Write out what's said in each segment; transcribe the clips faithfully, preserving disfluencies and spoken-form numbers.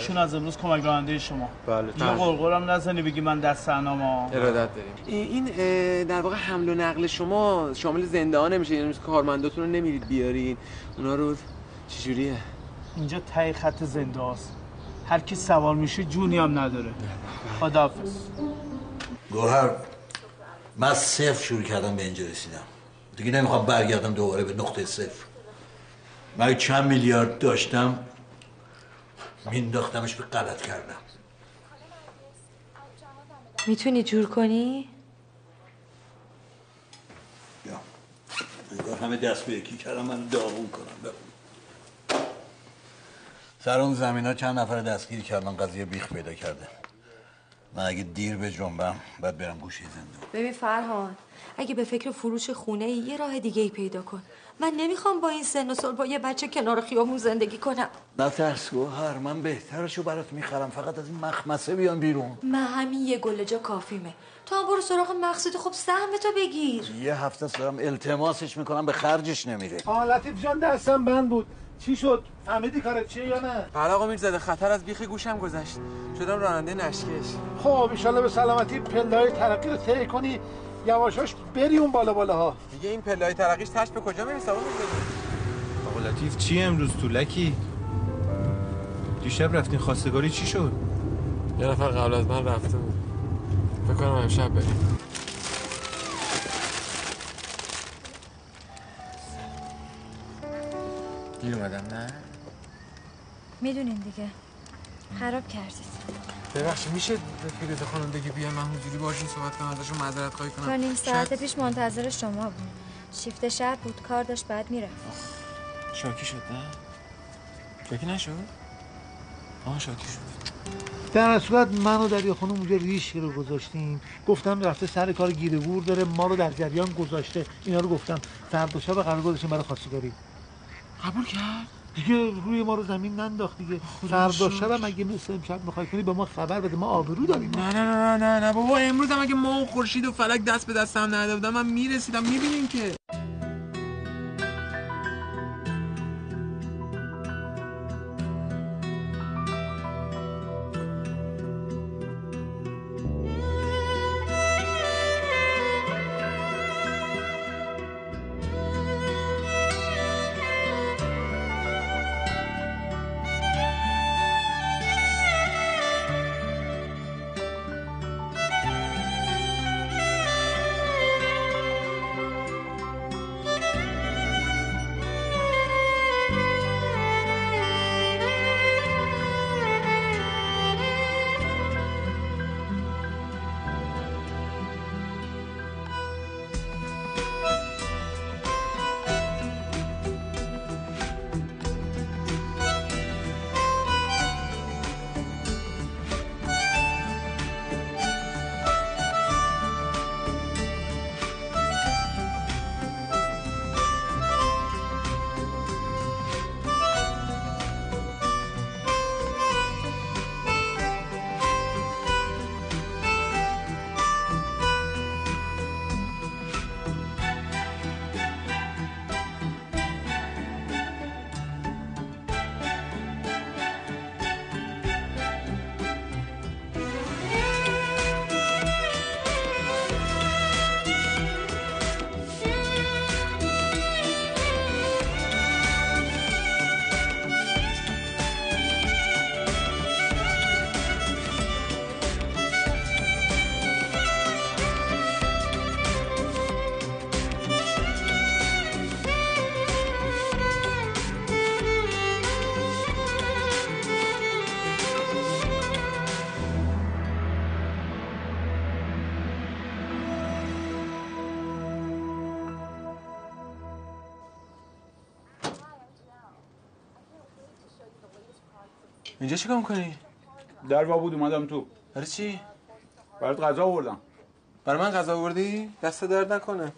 ایشون از امروز کمک راننده شما. بله. یه قرقرم نزنی بگی من دست انامو. ارادت داریم. این در واقع حمل و نقل شما شامل زنده ها نمیشه، یعنی کارمنداتون رو نمیرید بیارین اونا رو؟ چجوریه؟ اینجا ته خط زنده است. هر کی سوار میشه جونی هم نداره. خداحافظ. گوهر، من صفر شروع کردم به اینجا رسیدم. دیگه نمیخوام برگردم دوباره به نقطه صفر. من چند میلیارد داشتم مینداختمش به غلط کردم. میتونی جور کنی؟ یا انگار همه دست به یکی کردم من داغون کنم. بخون. سر اون زمین ها چند نفر دستگیر کردن، قضیه بیخ پیدا کرده. من اگه دیر به جنبم باید برم گوشه زندون. ببین فرهان، اگه به فکر فروش خونه ای یه راه دیگه ای پیدا کن. من نمیخوام با این سن و سال با یه بچه کنار خیابون زندگی کنم. نه ترس گوهر، من بهترشو برات میخرم، فقط از این مخمسه بیان بیرون. من همین یه گله جا کافیمه. تو هم برو سراغ مقصد، خب سهم تو بگیر. یه هفته دارم التماسش میکنم به خرجش نمیره. آه لطیف جان دستم بند بود. چی شد؟ فهمیدی کارت چیه یا نه؟ بله آقا میرزاده، خطر از بیخ گوشم گذشت. شدم راننده نشکش. خب ان شاءالله به سلامتی پله‌های ترقی رو طی کنی، یواشاش بری اون بالا بالاها. دیگه این پله‌های ترقیش تاش به کجا میرسه آقا میرزاده؟ آقا لطیف چی امروز تو لکی؟ دیشب رفتین خواستگاری چی شد؟ یه نفر قبل از من رفته بود. فکر کنم امشب بریم. دیر اومدم نه؟ میدونین دیگه خراب کردید. ببخشید میشه به فیروزه خانم بگی بیان من حضوری باشون صحبت کنم، ازشون معذرت خواهی کنم؟ تا نیم ساعت پیش منتظر شما بود. شیفت شب بود، کار داشت بعد میرفت. شاکی شد نه؟ شاکی نشد؟ آه شاکی شد. در صورت من و دریا خانم اونجا ریش رو گذاشتیم، گفتم رفته سر کار گیره گور داره، ما رو در جریان گذاشته. اینا رو گفتم فردا شب قرار گذاشتیم برای خواستگاری. قبول کرد؟ دیگه روی ما رو زمین ننداخت دیگه. فردا شب هم اگه مثل امشب میخوای کنی به ما خبر بده، ما آبرو داریم. نه نه نه نه نه بابا، امروز هم اگه ما و خورشید و فلک دست به دست هم نداده بودم من میرسیدم. میبینین که اینجا چیکار می‌کنی؟ در وا بود اومدم تو. برای چی؟ برات غذا آوردم. برای من غذا آوردی؟ دست درد نکنه.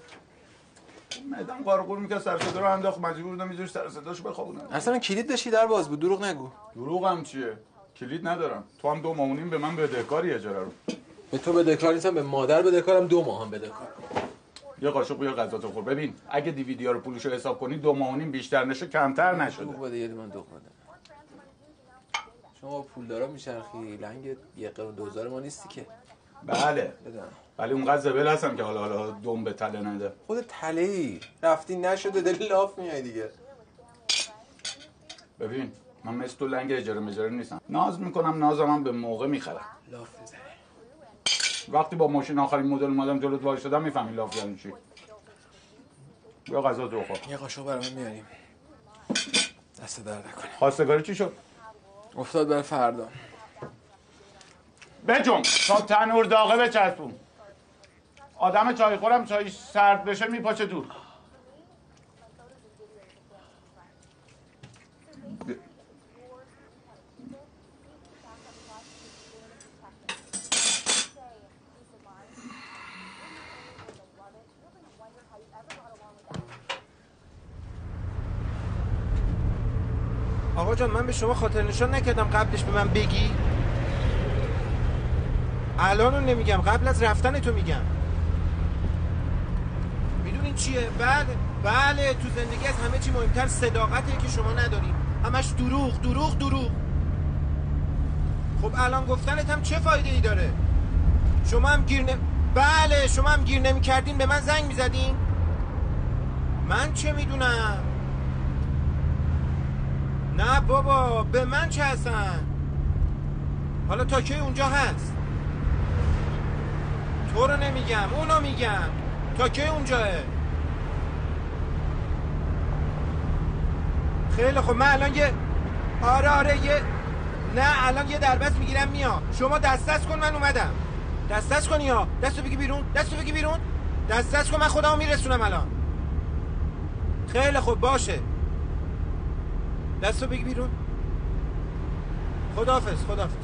معده‌ام قارقور می‌کرد، سر صدا رو انداخت، مجبور بودم یه جور سر صداشو بخوابونم. اصلا کلید داشتی در باز بود، دروغ نگو. دروغم چیه؟ کلید ندارم. تو هم دو ماه و نیم به من بدهکاری اجاره رو. به تو بدهکار نیستم، به مادر بدهکارم، دو ماه هم بدهکار. یه قاشق بیا غذاتو خور. ببین اگه دیویدی‌ها رو پولشو حساب کنی دو ماه و نیم بیشتر نشه کمتر نشده. دو بده یه من دو بده. شما پولدارا میچرخی، لنگ یه قرون دوزار ما نیستی که. بله بدم ولی اونقدر زبل هستم که حالا حالا دم به تله نده. خود تله ای رفتی نشده داری لاف میای دیگه. ببین من مثل تو لنگ اجاره مجاره نیستم، ناز میکنم نازم هم به موقع میخرم. لاف بزنی وقتی با ماشین آخرین مدل اومدم جلوت وایسادم میفهمی لاف یعنی چی. یا غذا تو خور. یه قاشق برام میاریم. دست درد نکنه. خواستگاری چی شد؟ افتاد برای فردا. بجم تا تنور داغه بچسبون. آدم چای خورم چای سرد بشه میپاچه دور. آقا جان من به شما خاطر نشان نکردم قبلش به من بگی؟ الانو نمیگم، قبل از رفتن تو میگم. میدونین چیه؟ بله بله تو زندگی از همه چی مهمتر صداقتیه که شما نداریم. همش دروغ دروغ دروغ. خب الان گفتنت هم چه فایده ای داره؟ شما هم گیر نم... بله شما هم گیر نمی کردین به من زنگ میزدین؟ من چه میدونم؟ نه بابا به من چه هستن؟ حالا تا کی اونجا هست؟ تو رو نمیگم اونو میگم. تا کی اونجاه؟ خیلی خب من الان یه آره آره یه نه الان یه دربست میگیرم میام. شما دست دست کن من اومدم. دست دست کنی ها. دستو بگی بیرون. دستو بگی بیرون. دست دست کن من خودمو میرسونم الان. خیلی خب باشه. دستو بگی بیرون. خداحافظ خداحافظ.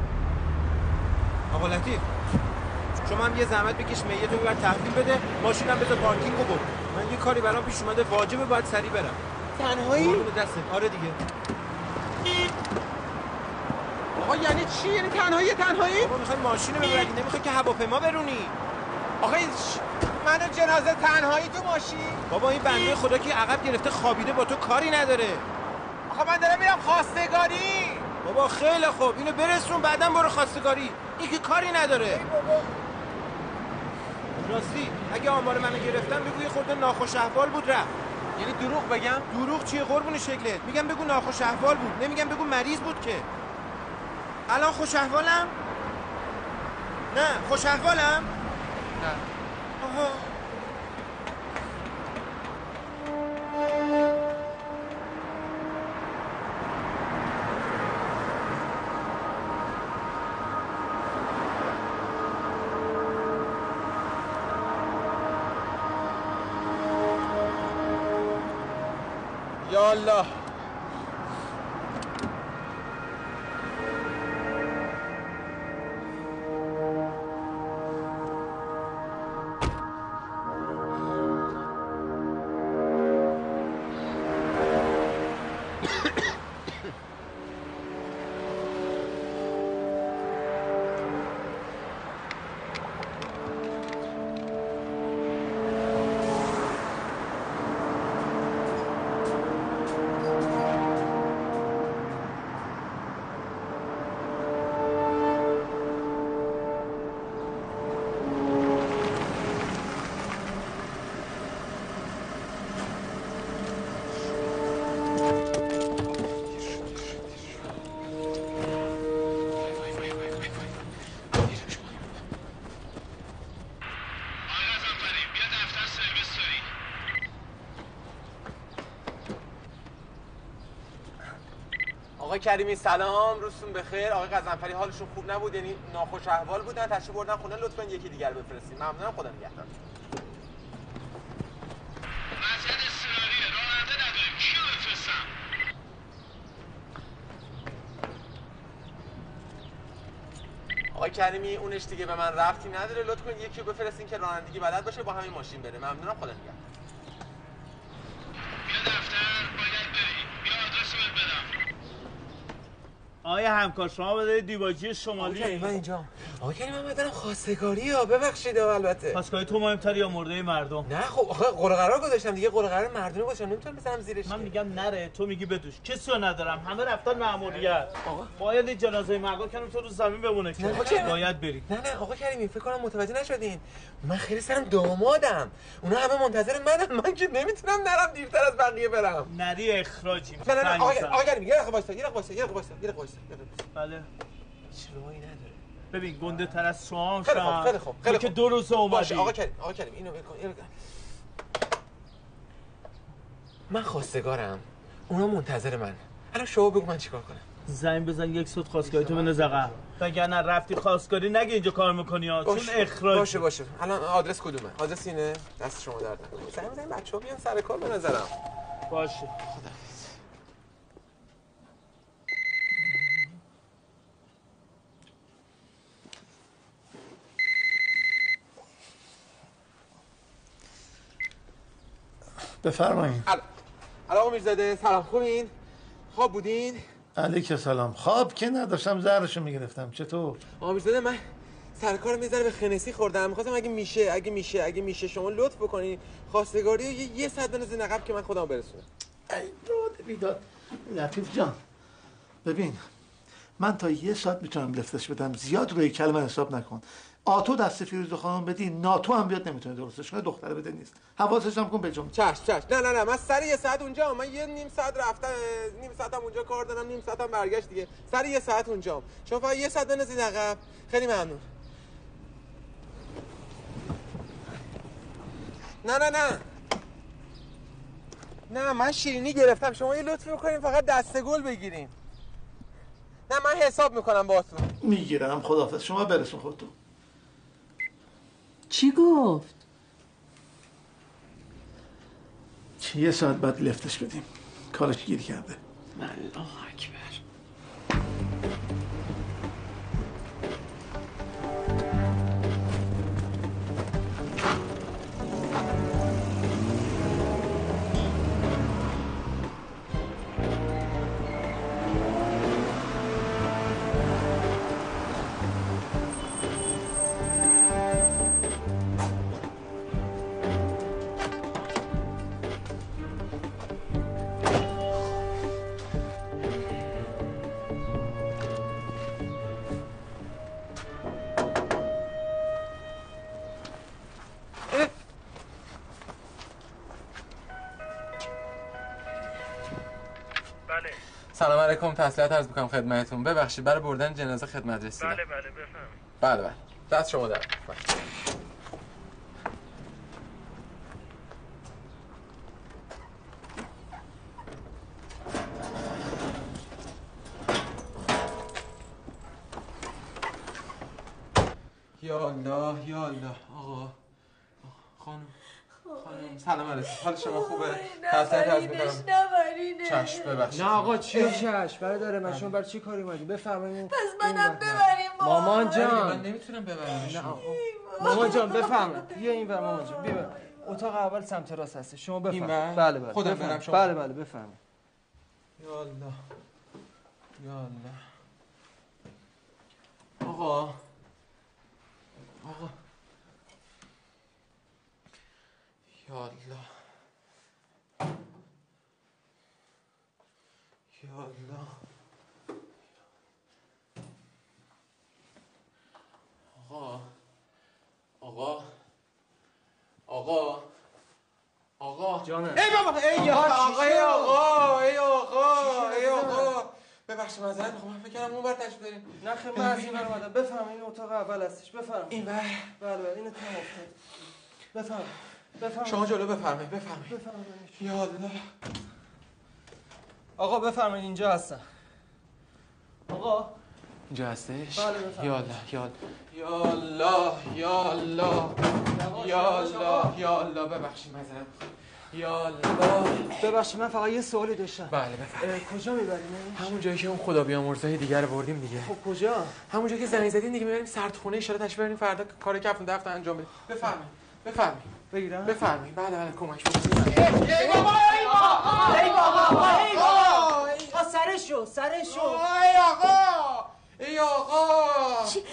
آقا لطیف شما هم یه زحمت بکش میتو ببر تحویل بده، ماشینم بذار پارکینگو برو. من یه کاری برام پیش اومده واجبه باید سریع برم. تنهایی؟ قربون دستت. آره دیگه. آقا یعنی چی؟ یعنی تنهایی تنهایی؟ بابا میخوای ماشینو ببری نمیخوای که هواپیما برونی؟ آقا منو جنازه تنهایی تو ماشین؟ بابا این بنده خدا که عقب گرفته خوابیده با تو کاری نداره. آقا من دارم میرم خواستگاری. بابا خیلی خوب اینو برسون بعداً برو خواستگاری. این که کاری نداره. راستی اگه آمار منو گرفتن بگو یه خورده ناخوش احوال بود رفت. یعنی دروغ بگم؟ دروغ چیه قربون شکلت؟ میگم بگو ناخوش احوال بود، نمیگم بگو مریض بود که. الان خوش احوالم؟ نه خوش احوالم؟ نه. آها. یا الله. آقای کریمی سلام، روزتون بخیر. آقای قزنفری حالشون خوب نبود، یعنی ناخوش احوال بودن، تشریف بردن خونه. لطفاً یکی دیگر بفرستید. ممنونم، خدا نگهدار. وضعیت اضطراریه، راننده نداریم، کیو بفرستم؟ آقای کریمی اونش دیگه به من ربطی نداره، لطفاً یکی رو بفرستین که رانندگی بلد باشه با همین ماشین بره. ممنونم، خدا نگهدار. بیا دفتر، باید بری. بیا آدرس رو بدم. آقای همکار شما بده دیباجی شمالی. آقا من اینجا. آقا کریم من بدارم خواستگاری ها ببخشید البته. خواستگاری تو مهمتری یا مرده مردم؟ نه خب آخه قرار قرار گذاشتم دیگه قرار قرار مردونه گذاشتم نمیتونم بزنم زیرش. من میگم نره تو میگی بدوش. کسی رو ندارم همه رفتن مأموریت. آقا باید این جنازه مقا کنم تو رو زمین بمونه که باید بری. نه نه آقا کریمی فکر کنم متوجه نشدین. من خیلی سرم دامادم. اونا همه منتظر منم. من که نمیتونم نرم دیرتر از بقیه برم. نری اخراجی. نه نه آقا آقا کریمی یه دقیقه وایسا یه دقیقه وایسا یه دقیقه وایسا یه دقیقه وایسا. بله. چرایی نداره. ببین گنده تر از شما خیلی خوب خیلی خوب خیلی که دو روز اومدی. آقا کریم آقا کریم اینو بکن اینو بکن. من خواستگارم. اونا منتظر من. الان شما بگو من چیکار کنم؟ زنگ بزن یک صد خواستگاری تو بنز عقب. وگرنه رفتی خواستگاری نگه اینجا کار میکنی ها چون اخراج. باشه باشه. الان آدرس کدومه؟ آدرس اینه. دست شما درد نکنه. زنگ بزنین بچه‌ها بیان سر کار به نظرم. باشه. خدا. بفرمایید. آقا میرزاده سلام خوبین؟ خواب بودین؟ علیک سلام. خواب که نداشتم زهرشو میگرفتم. چطور؟ آقا میرزاده من سرکار میذاره به خنسی خوردم. می‌خواستم اگه میشه اگه میشه اگه میشه شما لطف بکنین خواستگاری یه, یه ساعت بنزین عقب که من خودم برسونم. ای داد بیداد. لطیف جان ببین من تا یه ساعت میتونم لفتش بدم زیاد روی کلمه حساب نکن. آتو دست فیروز خانم بدی ناتو هم بیاد نمیتونه درستش کنه دختره بده نیست حواسش هم کن به جمله. چش چش نه نه نه من سر یه ساعت اونجا من یه نیم ساعت رفتم نیم ساعتم اونجا کار دارم نیم ساعتم برگشت دیگه سر یه ساعت اونجام شما فقط یه ساعت بنزین عقب. خیلی ممنون. نه نه نه نه من شیرینی گرفتم شما یه لطفی بکنین فقط دسته گل بگیرین. نه من حساب میکنم باهاتون. میگیرم خداحافظ شما برسون خودتون. چی گفت؟ چه یه ساعت بعد لفتش بدیم کارش گیر کرده. الله اکبر. سلام علیکم تسلیت عرض می‌کنم خدمتتون. ببخشید برای بردن جنازه خدمت رسیدم. بله بله بفرمایید. بله بله دست شما در. یا الله یا الله. آقا خانم خانم سلام علیکم. حال شما خوبه؟ تسلیت عرض می‌کنم. چشم ببخشید. نه آقا چی چشم برادر من شما برای چی کاری اومدی بفرمایید. پس منم ببریم مامان جان. من نمیتونم ببرم. نه آقا مامان جان بفرمایید. بیا اینور مامان جان بیا. اتاق اول سمت راست هست. شما بفرمایید. بله بله. خودم برم شما. بله بله بفرمایید. یا الله یا الله. آقا آقا یا الله یا الله. آقا آقا آقا آقا جانم. ای بابا ای آقا ای آقا ای آقا ای آقا ببخشید معذرت میخوام فکر کردم اون ور تشریف دارین. نه خیلی من از این ور اومدم. بفرمایید این اتاق اول هستش. بفرمایید. این ور. بله بله این اتاق افتاد. بفرمایید. بفرمایید. شما جلو بفرمایید بفرمایید. بفرمایید. یا الله. آقا بفرمایید اینجا هستن. آقا اینجا هستش؟ بله بفرمایید. یا الله یا الله یا الله یا الله یا الله ببخشید معذرت یا الله. ببخشید من فقط یه سوالی داشتم. بله بفرمایید. کجا میبریم؟ همون جایی که اون خدا بیامرزای دیگه رو بردیم دیگه. خب کجا؟ همون جایی که زمین زدین دیگه میبریم سردخونه ان شاء الله تشریف ببرین فردا کار کفن دفتر انجام بدیم. بفرمایید. بفرمایید. بگیرم؟ بفرمایید. بله بله کمک کنید. ای بابا ای بابا ای بابا ای بابا سرشو سرشو. ای آقا ای آقا چی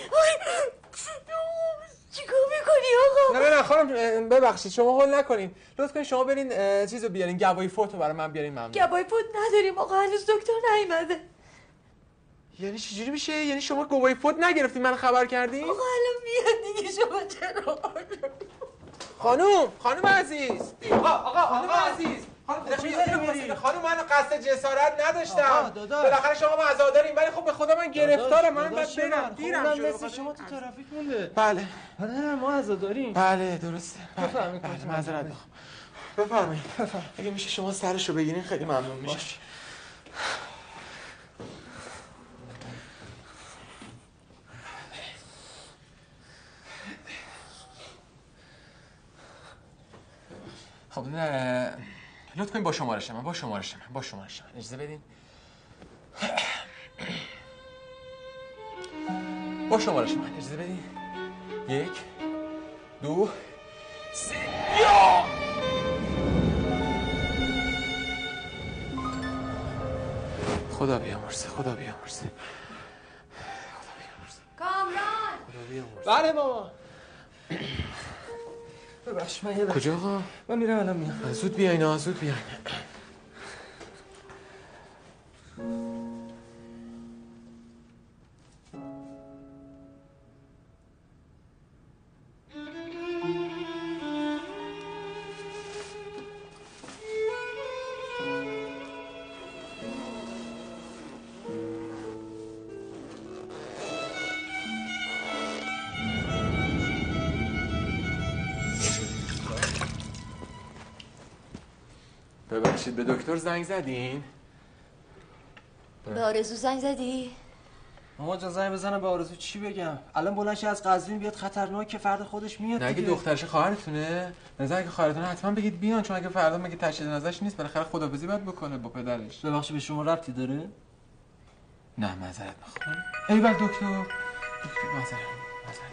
چیکار میکنی آقا؟ نه نه خانم ببخشید شما هول نکنین، لطف کنین شما برین چیزو بیارین، گواهی فوتو برای من بیارین. ممنون. گواهی فوت نداریم آقا، هنوز دکتر نیومده. یعنی چجوری میشه؟ یعنی شما گواهی فوت نگرفتین من خبر کردین؟ آقا الان میاد دیگه، شما چرا؟ خانم خانم عزیز آقا آقا خانم عزیز خانم خانم من قصد جسارت نداشتم، بالاخره شما ما عزادارین، ولی خب به خدا من گرفتارم، من باید برم دیرم شده. مثل شما تو ترافیک مونده. بله نه ما عزاداریم. بله درسته. بفرمایید. بله معذرت میخوام. بفرمایید. اگه میشه شما سرشو بگیرین خیلی ممنون میشه. خب نه لطف کنید با شمارش من با شمارش من با شمارش من اجازه بدین. با شمارش من اجازه بدین. یک دو سه یا خدا بیامرزه خدا بیامرزه خدا بیامرزه. کامران خدا بیامرزه. بله بابا. ببخش من یه کجا آقا؟ من میرم الان میام. زود بیاین آقا زود بیاین. ببخشید به دکتر زنگ زدین؟ به آرزو زنگ زدی؟ ماما جان زنگ بزنم به آرزو چی بگم؟ الان بلند شه از قزوین بیاد خطرناکه، فردا خودش میاد. نه اگه دخترش خواهرتونه، نظر اگه خواهرتونه حتما بگید بیان، چون اگه فردا مگه تشهید جنازه‌اش نیست بالاخره خدافظی باید بکنه با پدرش. ببخشید به شما ربطی داره؟ نه معذرت میخوام. ای بابا دکتر دکتر معذرت معذرت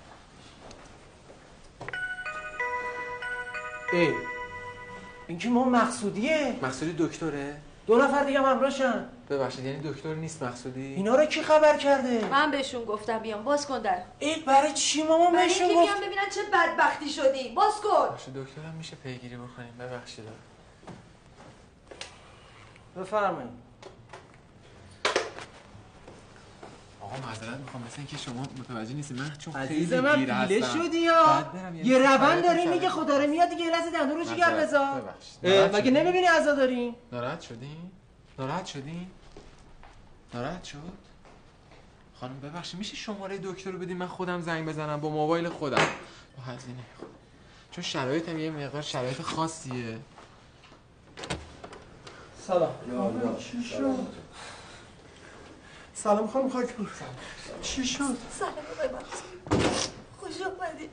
میخوام. ای این که ما مقصودیه. مقصودی دکتره؟ دو نفر دیگه هم همراهشن. ببخشید یعنی دکتر نیست مقصودی؟ اینا رو کی خبر کرده؟ من بهشون گفتم بیام، باز کن در. ای برای چی ماما بهشون گفت؟ گفت؟ بیان ببینن چه بدبختی شدی. باز کن. باشه دکتر هم میشه پیگیری بکنیم. ببخشید. بفرمایید. آقا معذرت میخوام مثل اینکه شما متوجه نیستید من چون خیلی عزیز من گیر هستم. پیله شدی یا یه روند داری میگه خدا رو میاد دیگه یه لحظه دندون رو جگر بذار. مگه نمیبینی عزا داریم؟ ناراحت شدین؟ ناراحت شدین؟ ناراحت شد؟ خانم ببخشید میشه شماره دکتر رو بدین من خودم زنگ بزنم با موبایل خودم با هزینه خودم، چون شرایطم یه مقدار شرایط خاصیه. سلام. چی شد؟ سلام خانم خاکپور. چی شد؟ سلام ببخشید. خوش آمدید.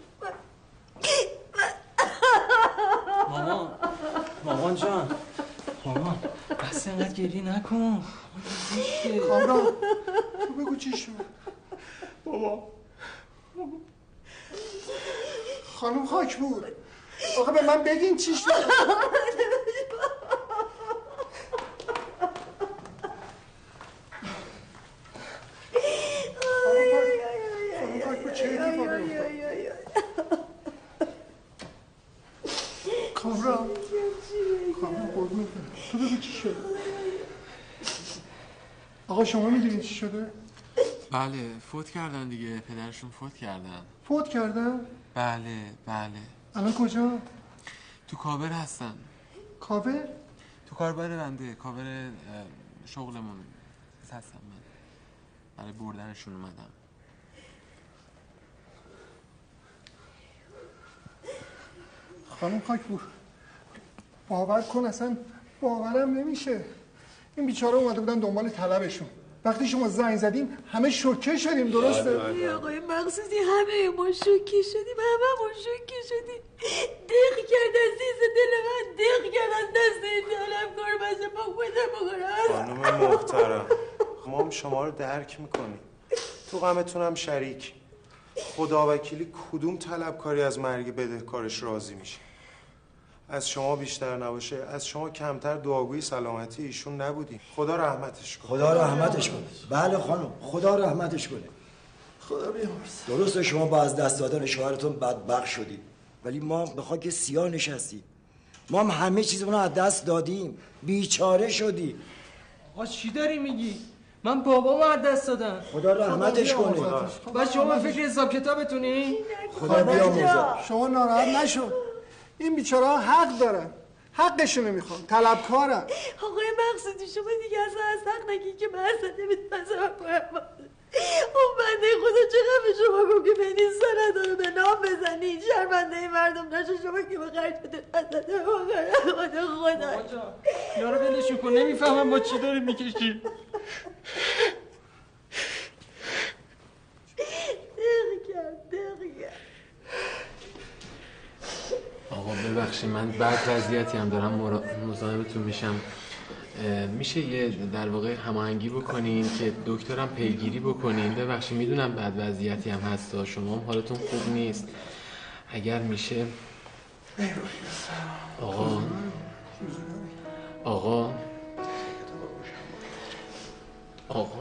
مامان مامان جان مامان بس اینقدر گریه نکن. کامران تو بگو چی شد؟ بابا خانم خاکپور آخه به من بگین چی شد؟ کامران کامران قربونت برم تو بگو چی شد؟ آقا شما میدونید چی شده؟ بله فوت کردن دیگه، پدرشون فوت کردن. فوت کردن؟ بله بله. الان کجا؟ تو کاور هستن. کاور؟ تو کاربر بنده، کاور شغلمون هستم من، برای بردنشون اومدم. خانم خاکپور باور کن اصلا باورم نمیشه، این بیچاره اومده بودن دنبال طلبشون، وقتی شما زنگ زدیم همه شوکه شدیم. درسته؟ ای آقای مقصودی همه ما شوکه شدیم، همه ما شوکه شدیم. دق کرد عزیز دل من، دق کرد از دست این طلبکار بسه با خودم بگرم. خانم محترم ما هم شما رو درک میکنیم، تو غمتونم شریک. خدا وکیلی کدوم طلبکاری از مرگ بدهکارش راضی میشه؟ از شما بیشتر نباشه، از شما کمتر دعاگوی سلامتی ایشون نبودیم. خدا رحمتش کنه. خدا رحمتش کنه. بله خانم، خدا رحمتش کنه. خدا بیامرزه. درسته شما با از دست دادن شوهرتون بدبخت شدید، ولی ما به خاک سیاه نشستیم. ما هم همه چیزمون رو از دست دادیم، بیچاره شدیم. آقا چی داری میگی؟ من بابامو از دست دادم. خدا رحمتش کنه. بس شما فکر حساب کتابتونی؟ خدا بیامرزه. شما ناراحت نشو. این بیچاره ها حق دارن، حقشونو میخوان، طلبکارن. آقای مقصودی شما دیگه اصلا از حق نگی که من اصلا نمیتونم سبب کنم. اون بنده خدا چقدر به شما گفت که بینی سند رو به نام بزنی، شرمنده مردم نشه شما که به خرج بده اصلا خدا خدا. یارو ولشون کن، نمیفهمم با چی داری میکشی. دق کرد دق کرد. آقا ببخشید من بعد وضعیتی هم دارم مزاحمتون میشم. میشه یه در واقع هماهنگی بکنین که دکترم پیگیری بکنین؟ ببخشید میدونم بعد وضعیتی هم هست، شما هم حالتون خوب نیست. اگر میشه آقا آقا آقا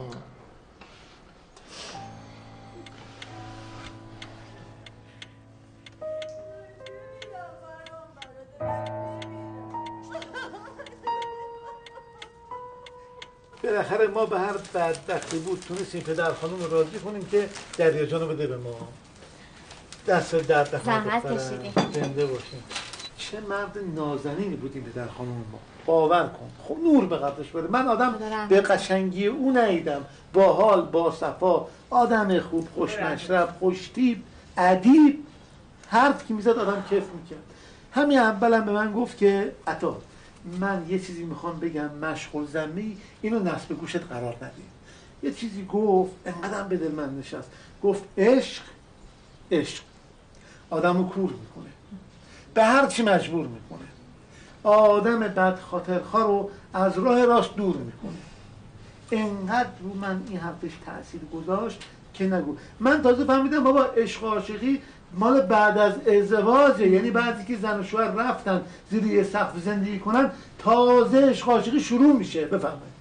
بالاخره ما به هر بدبختی بود تونستیم پدر خانم رو راضی کنیم که دریاجانو بده به ما. دست درد نکنه. زحمت کشیدیم. زنده باشیم. چه مرد نازنینی بودیم پدر خانم ما. باور کن. خب نور به قبرش بره. من آدم به قشنگی او ندیدم. با حال، با صفا، آدم خوب، خوش مشرب، خوش تیب، ادیب. حرف که میزد آدم کیف میکرد. همین اولم به من گفت که عطا من یه چیزی میخوام بگم، مشغول ذمی اینو نصب گوشت قرار ندید. یه چیزی گفت انقدر به دل من نشست. گفت عشق عشق آدمو کور میکنه، به هر چی مجبور میکنه، آدم بد خاطرخواه رو از راه راست دور میکنه. انقدر رو من این حرفش تأثیر گذاشت که نگو. من تازه فهمیدم بابا عشق و عاشقی مال بعد از ازدواجه، یعنی بعضی که زن و شوهر رفتن زیر یه سقف زندگی کنن تازه عشق و عاشقی شروع میشه. بفرمایید.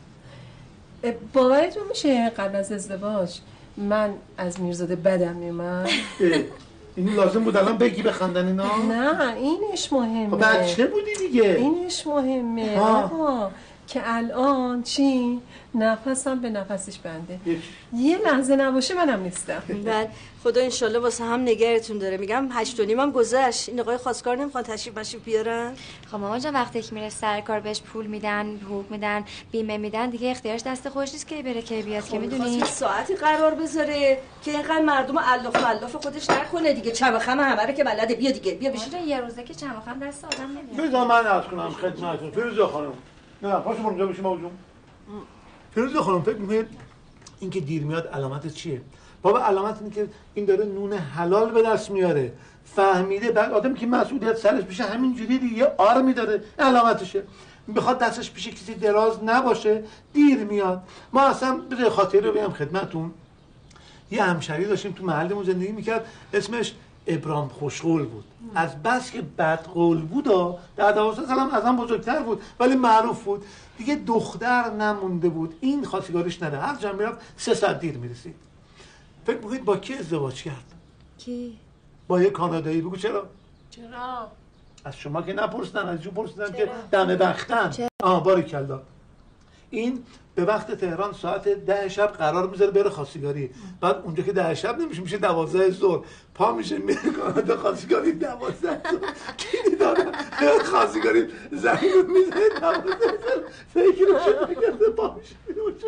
باورتون میشه قبل از ازدواج من از میرزاده بدم میومد؟ اینو لازم بود الان بگی بخندن اینا؟ نه اینش مهمه. خب بچه بودی دیگه. اینش مهمه آقا که الان چی؟ نفسم به نفسش بنده. یه لحظه نباشه منم نیستم. بعد خدا انشالله واسه هم نگهتون داره. میگم هشت و نیم هم گذشت. این آقای خواستگار نمیخوان تشریف مشریف بیارن؟ خب ماما جان وقتی که میره سر کار بهش پول میدن، حقوق میدن، بیمه میدن، دیگه اختیارش دست خودش نیست که بره که بیاد. که میدونی ساعتی قرار بذاره که اینقدر مردم الاف ملاف خودش نکنه دیگه. چم خم همه رو که بلده. بیا دیگه بیا بشین. یه روزه که چم خم دست آدم نمیاد. بذار من عرض کنم خدمتتون فیروزه خانم. نه پاشو اونجا بشیم موضوع. فیروزه خانم فکر می‌کنید این که دیر میاد علامت چیه؟ بابا علامت اینه که این داره نون حلال به دست میاره. فهمیده بعد آدم که مسئولیت سرش بشه همینجوری دیگه آر میداره، علامتشه. میخواد دستش پیش کسی دراز نباشه، دیر میاد. ما اصلا به خاطر رو بگم خدمتتون، یه همشری داشتیم تو محلمون زندگی میکرد، اسمش ابراهیم خوشقول بود. از بس که بدقول بود و در دوازده سال هم از هم بزرگتر بود ولی معروف بود دیگه. دختر نمونده بود. این خواستگاریش نده، هر جا میرفت سه ساعت دیر میرسید. فکر میکنید با کی ازدواج کرد؟ کی؟ با یه کانادایی. بگو چرا؟ چرا؟ از شما که نپرسیدن، از جو پرسیدن که دم بختن. آه باریکلا. این به وقت تهران ساعت ده شب قرار میذاره بره خواستگاری. بعد اونجا که ده شب نمیشه، میشه دوازده ظهر. پا میشه میره کانادا خواستگاری دوازده ظهر. کی داره خواستگاری زنگ میزنه دوازده ظهر. فکرشو نکرده پا میشه میره اونجا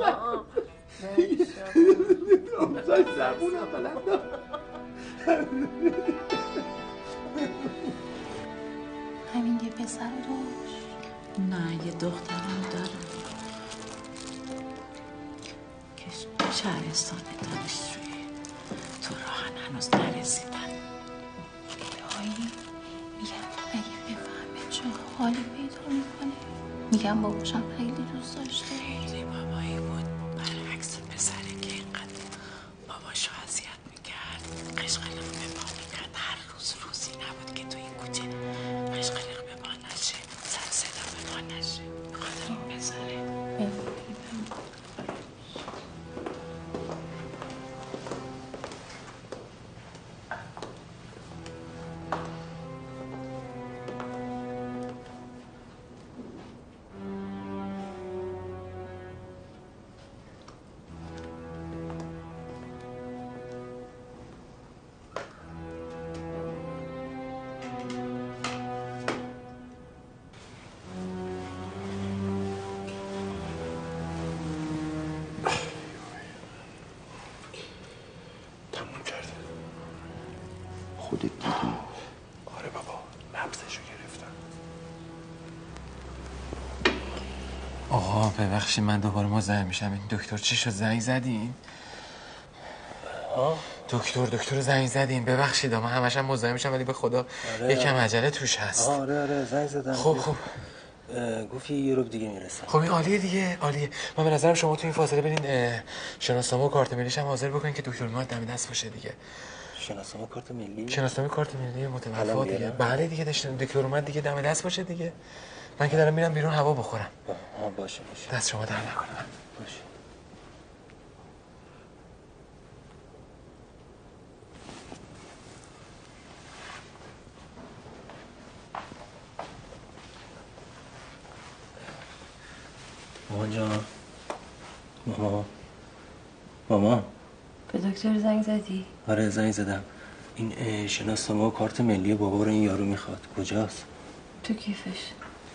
میشه. امضای زبون هم بلند. همین یه پسر رو داشت؟ نه یه دخترم داره که شهرستان دانشجویی، تو راهن هنوز نرسیدن. هایی میگم اگه بفهمه چه حالی پیدا میکنه. میگم باباشم خیلی دوست داشته. خیلی بابایی بود، برعکس پسره که اینقدر باباشو اذیت میکرد، قشقلق به پا میکرد. هر روز روزی نبود که تو این کوچه قشقلق به خودت دیدی؟ آره بابا، نبضشو گرفتم. آقا ببخشید من دوباره مزاحم میشم. این دکتر چی شد؟ زنگ زدین؟ ها؟ دکتر دکتر زنگ زدین؟ ببخشید ما همش هم مزاحم میشم ولی به خدا آره یکم عجله توش هست. آره آره زنگ زدم. خب خب گفت یه رو دیگه میرسم. خب این عالیه دیگه، عالیه. من به نظرم شما تو این فاصله برین شناسنامه و کارت ملیش هم حاضر بکنین که دکتر میاد دم دست باشه دیگه. شناسنامه کارت ملی؟ شناسنامه کارت ملی متوفا دیگه. بله دیگه داشتن دکتر اومد دیگه دم دست باشه دیگه. من که دارم میرم بیرون هوا بخورم. آه باشه باشه. دست شما در نکنه. باشه. مامان جان. ماما ماما به دکتر زنگ زدی؟ آره زنگ زدم. این شناسنامه و کارت ملی بابا رو این یارو میخواد. کجاست؟ تو کیفش.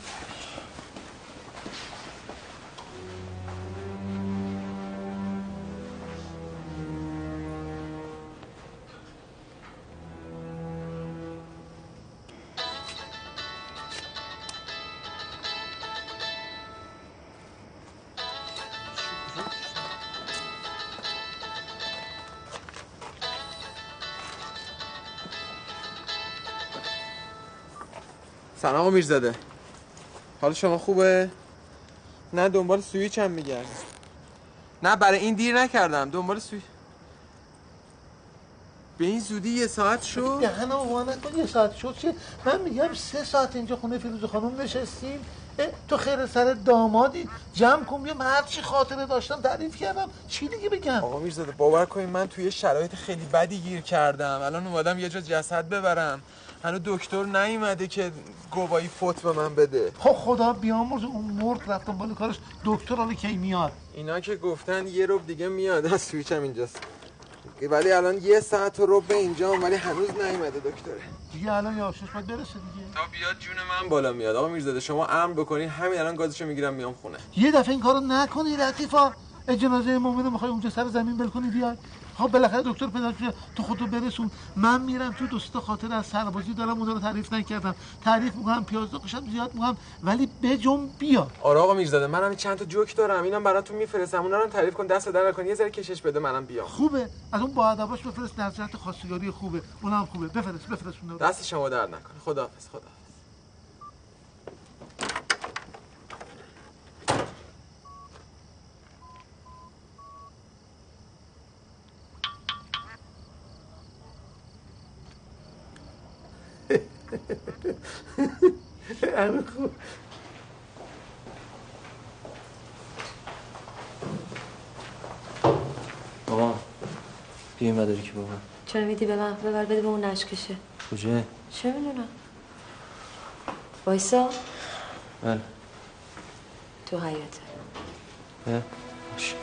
سلام آقا میرزاده. حال شما خوبه؟ نه دنبال سویچ هم میگردم. نه برای این دیر نکردم، دنبال سویچ. به این زودی یه ساعت شد؟ دهنم وا نکن یه ساعت شد چه؟ من میگم سه ساعت اینجا خونه فیروز خانم نشستیم. تو خیر سر دامادی جمع کن بیام هر چی خاطره داشتم تعریف کردم. چی دیگه بگم؟ آقا میرزاده باور کنید من توی شرایط خیلی بدی گیر کردم. الان اومدم یه جا جسد ببرم. هنوز دکتر نیومده که گواهی فوت به من بده. خب خدا بیامرز اون مرد رفتم بالا کارش. دکتر حالا کی میاد؟ اینا که گفتن یه ربع دیگه میاد. از سویچم اینجاست. ولی الان یه ساعت و ربع اینجام ولی هنوز نیومده دکتر. دیگه الان یاشش باید برسه دیگه. تا بیاد جون من بالا میاد. آقا میرزاده شما امر بکنین همین الان گازشو میگیرم میام خونه. یه دفعه این کارو نکنی لطیفا. جنازه مومن میخوای اونجا سر زمین بل کنی بیای. خب بالاخره دکتر پدر تو خودتو برسون. من میرم تو دوست خاطر از سربازی دارم اونها رو تعریف نکردم. تعریف میکنم پیاز داغشم زیاد میکنم ولی بجم بیا. آره آقا میرزاده منم چند تا جوک دارم اینم براتون میفرستم. اونا رو تعریف کن دست در نکن یه ذره کشش بده منم بیام. خوبه از اون با ادباش بفرست نظرت خواستگاری خوبه. اونم خوبه بفرست بفرست اون رو. دست شما در نکنه. خداحافظ خدا. همه خوب. بابا بیایم نداری که بابا. چرا میدی به من؟ ببر بده به اون نشکشه. کجا؟ چه میدونم. وایسا. بله. تو حیاته. اه باشه.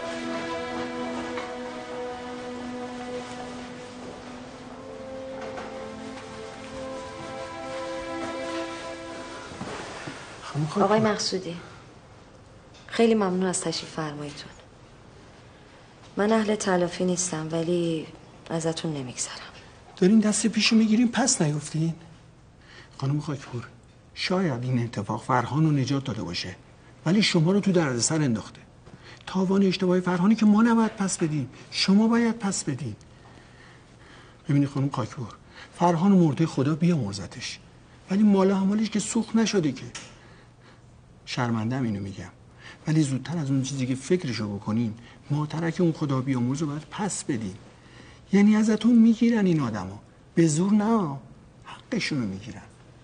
آقای مقصودی خیلی ممنون از تشریف فرماییتون. من اهل تلافی نیستم ولی ازتون نمیگذرم. دارین دست پیشو میگیرین پس نیفتین؟ خانم خاکپور شاید این اتفاق فرهان رو نجات داده باشه ولی شما رو تو دردسر انداخته. تاوان اشتباه فرهانی که ما نباید پس بدیم، شما باید پس بدین. ببینید خانم خاکپور فرهان مرده خدا بیامرزتش ولی مال همالش که سوخت نشده که. شرمندم اینو میگم ولی زودتر از اون چیزی که فکرشو بکنین ماترک اون خدا بیامرز رو باید پس بدین. یعنی ازتون میگیرن این آدما به زور نه، حقشونو میگیرن.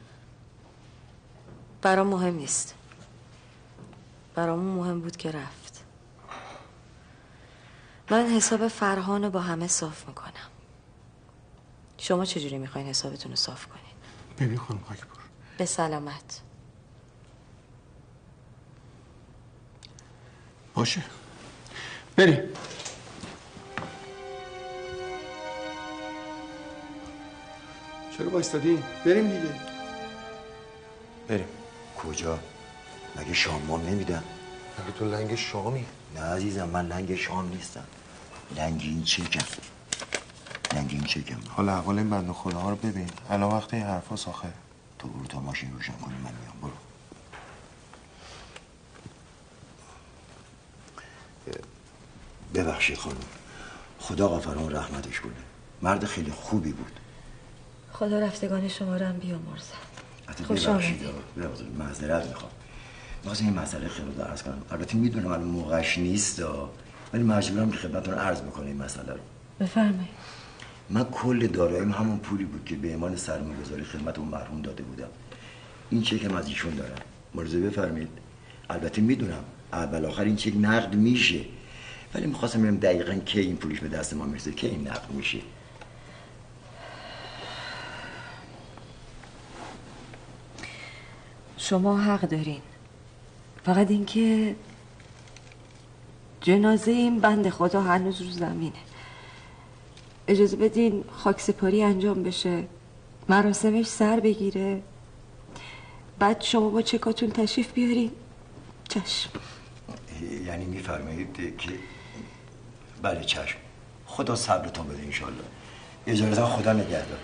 برام مهم نیست. برامون مهم بود که رفت. من حساب فرهانو با همه صاف میکنم. شما چجوری میخواین حسابتون رو صاف کنین؟ ببین خانم خاکپور به سلامت. باشه بریم. چرا بایستادی؟ بریم دیگه. بریم. کجا؟ مگه شامم نمیدن؟ مگه تو لنگ شامی؟ نه عزیزم من لنگ شام نیستم. لنگ این چیکم. رنگین چکم. حالا اول این بنده خدا رو ببین. الان وقت این حرفا آخر. تو برو تا ماشین روشن کنی من میام. برو. ببخشید خانم. خدا غفران رحمتش کنه. مرد خیلی خوبی بود. خدا رفتگان شما رو هم بیامرزد. خوش آمدید. ببخشید معذرت میخوام. واسه این مسئله خیلی عرض کنم. البته میدونم الان موقعش نیست ولی مجبورم که خدمتتون عرض بکنم این مسئله رو. بفرمایید. من کل داراییم همون پولی بود که به ایمان سرمایه‌گذاری خدمت اون مرحوم داده بودم. این چکم از ایشون دارم. ملاحظه بفرمایید. البته میدونم اول آخر این چک نقد میشه. ولی می‌خواستم ببینم دقیقاً کی این پولش به دست ما میرسه، کی این نقد میشه. شما حق دارین. فقط اینکه جنازه این بنده خدا هنوز رو زمینه. اجازه بدین خاکسپاری انجام بشه، مراسمش سر بگیره، بعد شما با چکاتون تشریف بیارین. چشم. یعنی میفرمایید که بله چشم. خدا صبرتون بده انشالله. اجازه خدا نگهدار.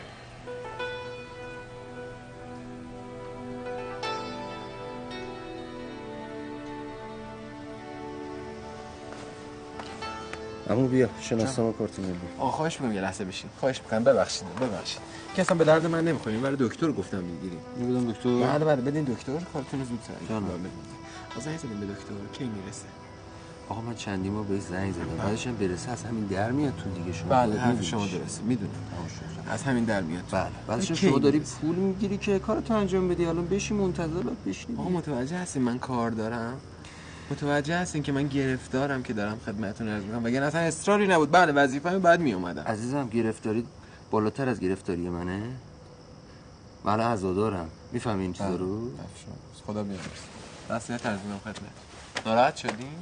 عمو بیا شناسنامه کارت ملی. آقا خواهش می‌کنم یه لحظه بشین. خواهش می‌کنم ببخشید ببخشید. که اصلا به درد من نمی‌خورین. برای دکتر گفتم می‌گیریم. می‌بودم دکتر. بعد بعد بدین دکتر کارتون زودتر. جان بدین. از این زدیم به دکتر کی میرسه؟ آقا من چندی ما بهش زنگ زدم. بعدش هم برسه از همین در میاد تو دیگه شما. بله حرف شما درسته میدونم. از همین در میاد. بله. بعدش شما داری پول میگیری که کارتو انجام بدی. الان بشی منتظرات بشین. آقا متوجه هستین من کار دارم؟ متوجه هستین که من گرفتارم که دارم خدمتتون عرض می‌کنم. وگرنه اصلا اصراری نبود. بله وظیفه‌م بعد می اومدم. عزیزم گرفتاری بالاتر از گرفتاری منه. من عزادارم. میفهمی این چیزا رو؟ خدا بیامرزه. نصیحت عرض می‌کنم خدمت. ناراحت شدین؟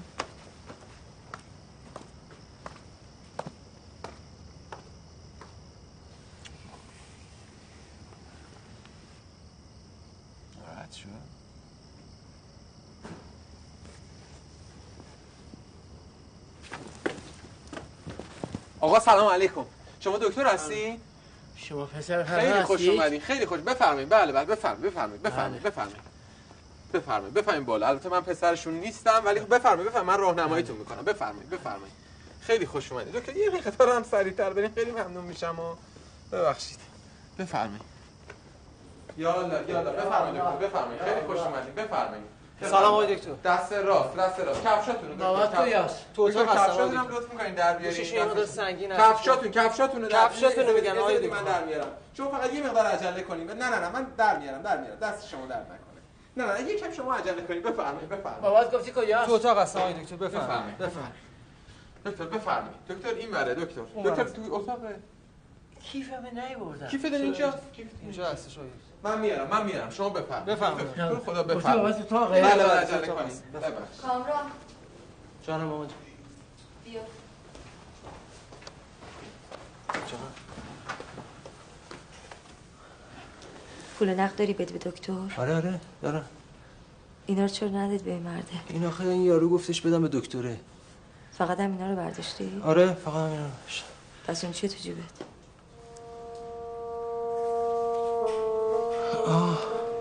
ناراحت شد؟ آقا سلام علیکم. شما دکتر هستی؟ شما پسر خیلی خوش اومدین. خیلی خوش. بفرمایید. بله بله بفرمایید بفرمایید بفرمایید بفرمایید. بفرمایید بفرمایید بالا. البته من پسرشون نیستم ولی بفرمایید بفرمایید من راهنماییتون میکنم. بفرمایید بفرمایید. خیلی خوش اومدید. دکتر یه مقدار هم سریعتر برین خیلی ممنون میشم و ببخشید. بفرمایید. یالا یالا بفرمایید دکتر بفرمایید. خیلی خوش اومدید. بفرمایید. سلام آقای دکتر. دست راست دست راست کفشاتون رو نوبت تویاست. تو اتاق کفشاتون هم لطف می‌کنین در بیارین. شیشه مقدار سنگین است. کفشاتون کفشاتون رو در کفشاتون رو میگن آقای دکتر. من در میارم. شما فقط یه مقدار عجله کنین. نه نه نه من در میارم در میارم. دست شما درد نکنه. نه نه یکم شما عجله کنین. بفرمایید بفرمایید. بابات گفتی کجاست؟ تو اتاق است آقای دکتر بفرمایید. بفرمایید. دکتر بفرمایید. دکتر این بره دکتر. دکتر تو اتاقه. کیفم نیاوردم. کیف دین اینجا؟ اینجا هستش آقای من میارم من میارم شما بفرمایید. بفرمایید. تو خدا بفرمایید. تو اتاق بله بله عجله کنین. ببخشید. کامران جانم مامان جان. بیا. پول نقد داری بدی به دکتر؟ آره آره دارم. اینا رو چرا ندید به این مرده؟ این آخه این یارو گفتش بدم به دکتره. فقط هم اینا رو برداشتی؟ آره فقط هم اینا رو برداشتم. پس اون چیه تو جیبت؟ آه.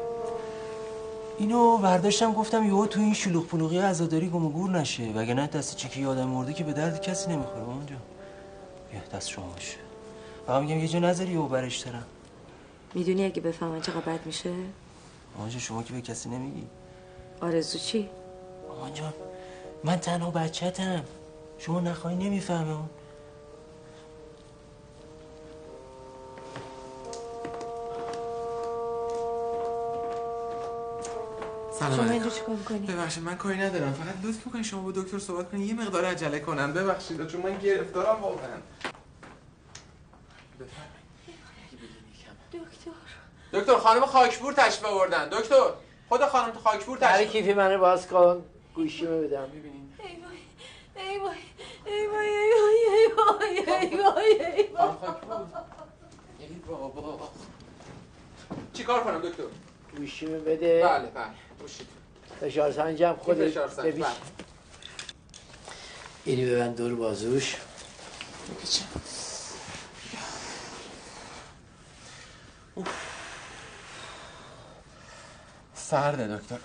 اینو برداشتم گفتم یهو تو این شلوغ پلوغی عزاداری گم و گور نشه وگرنه دست چکی آدم مرده که به درد کسی نمیخوره اونجا. بیا دست شما باشه. فقط میگم یه جا نذاری یهو برش دارم. میدونی اگه بفهمن چقدر بد میشه؟ مامان جان شما که به کسی نمیگی. آرزو چی؟ مامان جان من تنها بچه‌تم. شما نخواهی نمیفهمه اون. سلام شما اینجا چیکار می‌کنی؟ ببخشید من کاری ندارم فقط لطف می‌کنید شما با دکتر صحبت کنید یه مقدار عجله کنن ببخشید چون من گرفتارم واقعا. دکتر دکتر خانم خاکپور تشریف آوردن. دکتر خود خانم تو خاکپور تشریف. برای کیف منو باز کن. گوشیمو بدم. ببینین. ای وای ای وای ای وای ای وای ای وای ای وای ای بابا. چیکار کنم دکتر؟ گوشیمو بده. بله بله. گوشی. فشار سنجم خودت فشار سنج. ببین. اینی ببند دور بازوش. سرده دکتر.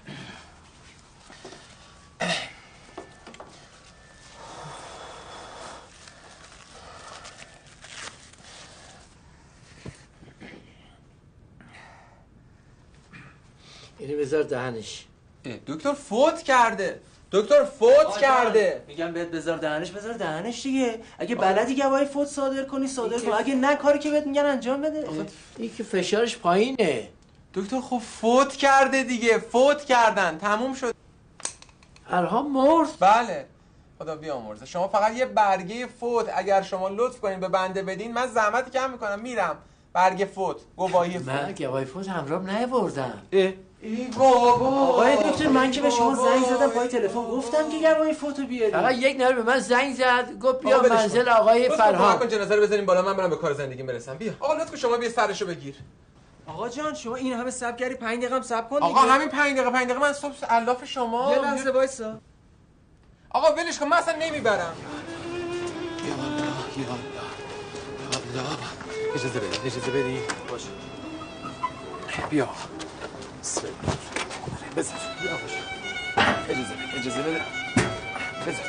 اینو بذار دهنش. دکتر فوت کرده. دکتر فوت کرده. میگم بهت بذار دهنش، بذار دهنش دیگه. اگه بلدی گواهی فوت صادر کنی صادر کن، اگه نه کاری که بهت میگن انجام بده. این که فشارش پایینه. دکتر خب فوت کرده دیگه، فوت کردن، تموم شد. هرها مرد. بله. خدا بیامرزه. شما فقط یه برگه فوت اگر شما لطف کنین به بنده بدین، من زحمتی کم میکنم میرم. برگه فوت، گواهی فوت. من گواهی فوت همراهم نیاوردم. ای بابا. آقای دکتر من که به شما زنگ زدم پای تلفن گفتم که گواهی فوتو بیارید. فقط یک نفر به من زنگ زد گفت بیا منزل آقای فرهاد. کن جنازه رو بزنیم بالا، من برم به کار زندگیم برسم. بیا. آقا لطف کن شما بیا سرشو بگیر. آقا جان شما این همه صبر کردی پنج دقیقه هم صبر کن دیگه. آقا همین پنج دقیقه پنج دقیقه من صبح الاف شما. یه لحظه وایسا. آقا ولش کن من اصلا نمیبرم. یا الله یا الله یا الله. اجازه بدین اجازه بدین. باشه. بیا. بذار. بیا باشه. اجازه بده اجازه بده. بذار.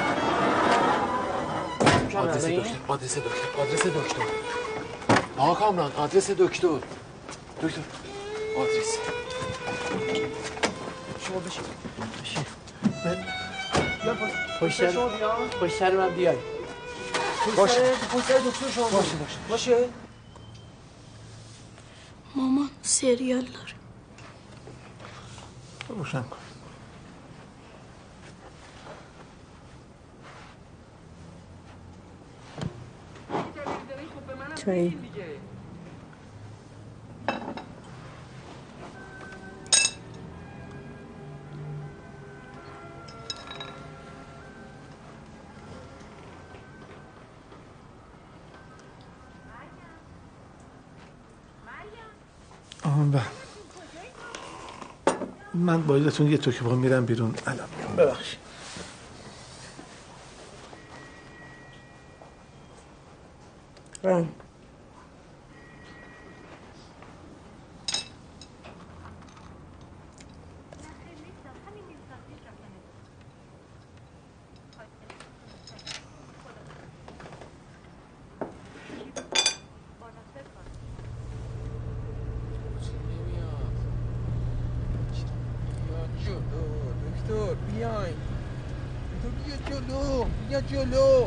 آدرس دکتر آدرس دکتر آدرس دکتر. آقا کامران آدرس دکتر. دکتر آدرس. شما بشین. بشین. پشت سر پشت سر من بیای. باشه. پشت سر دکتر شما باشه باشه. باشه. مامان سریال داره. روشن کن. توی آه به من با ایدتون یه توکی با میرم بیرون الان میام ببخشید. رن دکتر بیاین. بیا جلو بیا جلو.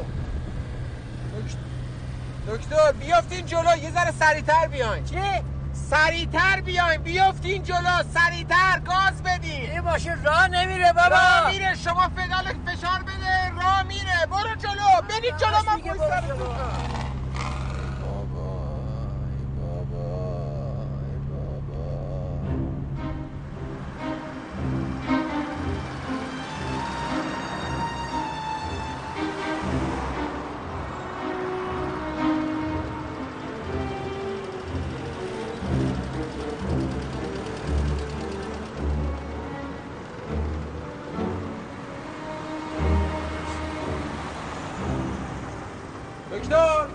دکتر بیافتین جلو یه ذره سریعتر بیاین. چی؟ سریعتر بیاین بیافتین جلو سریعتر گاز بدین. این ماشین راه نمیره بابا. راه میره شما پدال فشار بده راه میره. برو جلو برید جلو من پشت سرتون. دکتر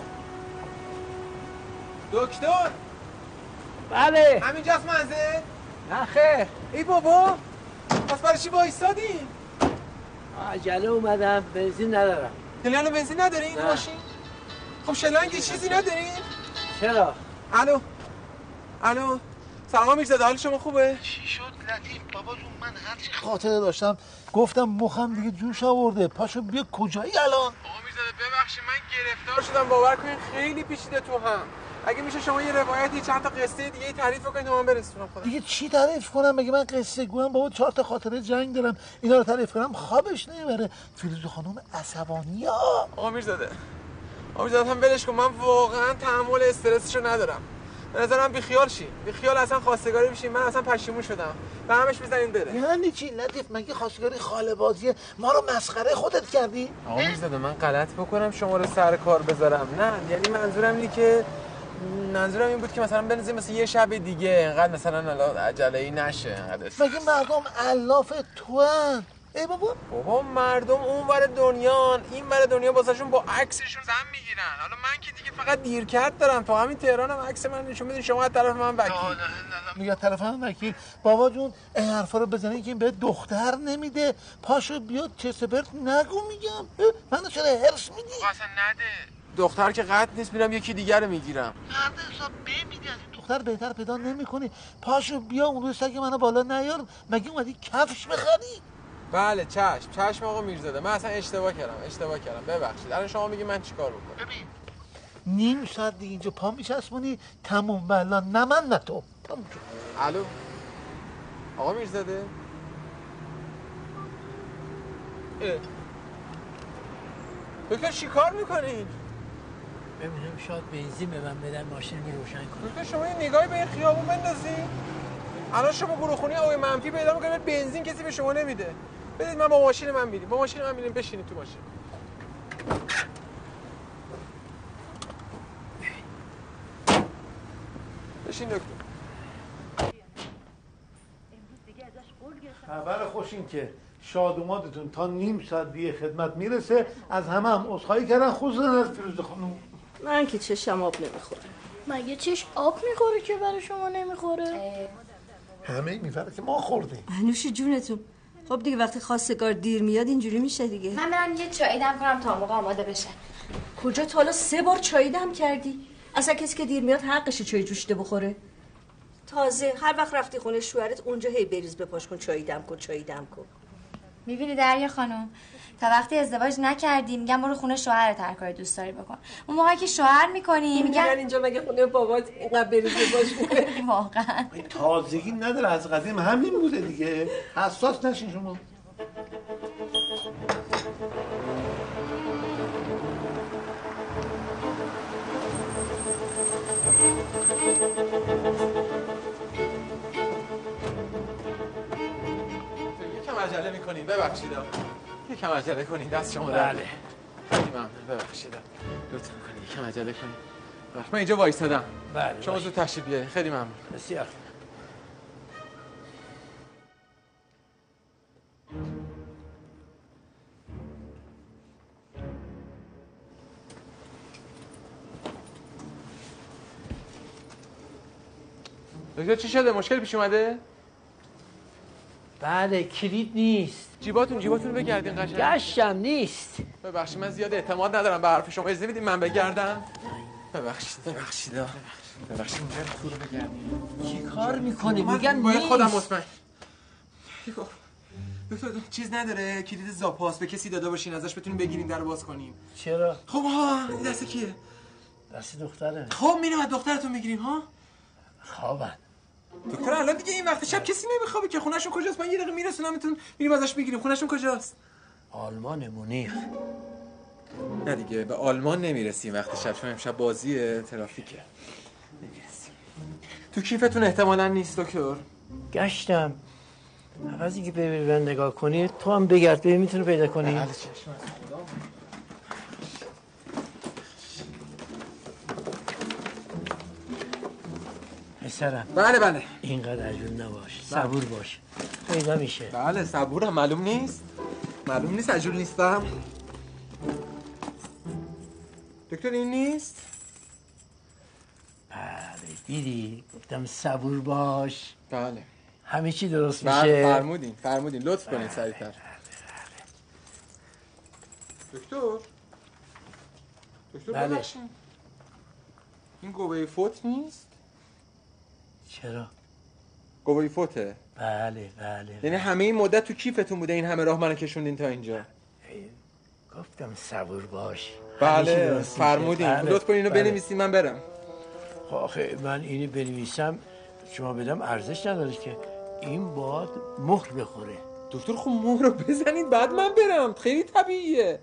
دکتر بله همینجاست منزل؟ نه خیر. ای بابا پس برای چی وایسادی؟ عجله اومدم بنزین ندارم. دلیل بنزین ندارین نه. ماشین؟ خب شلنگی چیزی ندارین؟ چرا؟ الو الو سلام میرزاده حال شما خوبه؟ چی شد لطیف بابا جون من هرچی خاطره داشتم گفتم مخم دیگه جوش آورده. پاشو بیا کجایی الان؟ آقا میرزاده ببخشید من گرفتار شدم باور کنین خیلی پیچیده تو هم. اگه میشه شما یه روایتی چند تا قصه دیگه تعریف کنید تا من برسونم خودم. دیگه چی تعریف کنم؟ مگه من قصه گویم بابا؟ چهار تا خاطره جنگ دارم اینا رو تعریف کنم خوابش نمیبره. فیروزه خانم عصبانی ها. آقا میرزاده آقا میرزاده هم ولش کن من واقعا تحمل استرسشو ندارم. به نظرم بیخیال شی بیخیال اصلا خواستگاری بشین. من اصلا پشیمون شدم به همش بزنین بره. یعنی چی لطیف؟ مگه خواستگاری خاله بازیه؟ ما رو مسخره خودت کردی؟ آقا میرزاده من غلط بکنم شما رو سر کار بذارم؟ نه یعنی منظورم اینه که منظورم این بود که مثلا بنزین مثلا یه شب دیگه انقدر مثلا الان عجله‌ای نشه انقدر. مگه مردم الاف تو هن؟ ای بابا بابا مردم اونور دنیان اینور دنیا واسهشون با عکسشون زن میگیرن. حالا من که دیگه فقط دیرکت دارم، تو همین تهرانم عکس من نشون میدین شما از طرف من وکیل. میگه طرف من وکیل. بابا جون این حرفا رو بزنی که این به دختر نمیده. پاشو بیاد چه سپرت نگو میگم. منو چرا هرس میدی؟ اصلا نده. دختر که قطع نیست، میرم یکی دیگر رو میگیرم. مرد حساب بمیدی از این دختر بهتر پیدا نمیکنی. پاشو بیا اون روی سگ منو بالا نیار. مگه اومدی کفش بخری؟ بله چشم چشم آقا میرزاده، من اصلا اشتباه کردم اشتباه کردم ببخشید. الان شما میگی من چیکار بکنم؟ ببین نیم ساعت دیگه اینجا پا میچسبونی تموم بلا نه من نه تو. الو آقا میرزاده؟ دکتر چی کار میکنین؟ ببینم شاید بنزین به من بدن ماشین رو روشن کنم. دکتر شما یه نگاهی به این خیابون بندازین. الان شما گروه خونی آقای منفی پیدا میکنید، بنزین کسی به شما نمیده. برید من با ماشین من میریم با ماشین من میریم بشینید تو ماشین. بشین دکتر. خبر خوش این که شادوماتتون تا نیم ساعت دیگه خدمت میرسه. از همه هم عذرخواهی کردن خصوصا از فیروزه خانم. من که چشم آب نمیخوره. مگه چش آب میخوره که برای شما نمیخوره؟ همه میفره که ما خوردیم. نوش جونتون. خب دیگه وقتی خواستگار دیر میاد اینجوری میشه دیگه. من برم یه چای دم کنم تا موقع آماده بشه. کجا تا حالا سه بار چای دم کردی؟ اصلا کسی که دیر میاد حقشه چای جوشته بخوره. تازه هر وقت رفتی خونه شوهرت اونجا هی بریز بپاش کن چای دم کن چای دم کن. میبینی دریا خانم تا وقتی ازدواج نکردی میگن برو خونه شوهرت هر کاری دوست داری بکن. اون موقعی که شوهر میکنی میگن اینجا مگه خونه بابات اینقدر بریز بپاش میکنه؟ واقعا تازگی نداره، از قدیم همین بوده دیگه. حساس نشین شما. یکم عجله میکنین ببخشید. یکم عجله کنین دست شما بله. درد. خیلی ممنون ببخشید. لطفا کنین یکم عجله کنین. من اینجا وایسادم. بله. شما زود تشریف بیارین. خیلی ممنون. بسیار. دکتر چی شده؟ مشکل پیش اومده؟ بله کلید نیست. جیباتون جیباتون رو بگردین قشنگ. گشتم نیست. ببخشید من زیاد اعتماد ندارم به حرف شما. اجازه میدین من بگردم؟ ببخشید ببخشید ببخشید اونجا تو رو بگردین. چی کار میکنی؟ میگم باید نیست. خودم مطمئن. دکتر چیز نداره کلید زاپاس به کسی داده باشین ازش بتونیم بگیریم درو باز کنیم. چرا؟ خب ها دست کیه؟ دست دختره. خب میریم از دخترتون میگیریم ها. خوابن. دکتر الان دیگه این وقت شب کسی نمیخوابه که. خونه‌شون کجاست؟ من یه دقیقه میرسونمتون میریم ازش بگیریم. خونه‌شون کجاست؟ آلمان مونیخ. نه دیگه به آلمان نمیرسیم وقت شب، چون امشب بازیه ترافیکه. نمیرسیم. تو کیفتون احتمالاً نیست دکتر. گشتم. عوضی که ببری من نگاه کنی تو هم بگرد ببین میتونی پیدا کنی. بله چشم. پسرم. بله بله. اینقدر عجول نباش. صبور باش. پیدا میشه. بله صبورم. معلوم نیست. معلوم نیست عجول نیستم. دکتر این نیست؟ بله دیدی گفتم صبور باش. بله. همه چی درست بله میشه. فرمودین فرمودین لطف کنین سریعتر. دکتر دکتر بله. ببخشید این گواهی فوت نیست؟ چرا؟ گواهی فوته؟ بله بله. یعنی همه این مدت تو کیفتون بوده این همه راه منو کشوندین تا اینجا؟ گفتم صبور باش. بله فرمودین. بله. لطف کنین اینو بله. بنویسین من برم. خب آخه من اینو بنویسم شما بدم ارزش نداره که. این باید مهر بخوره. دکتر خب مهر رو بزنید بعد من برم. خیلی طبیعیه.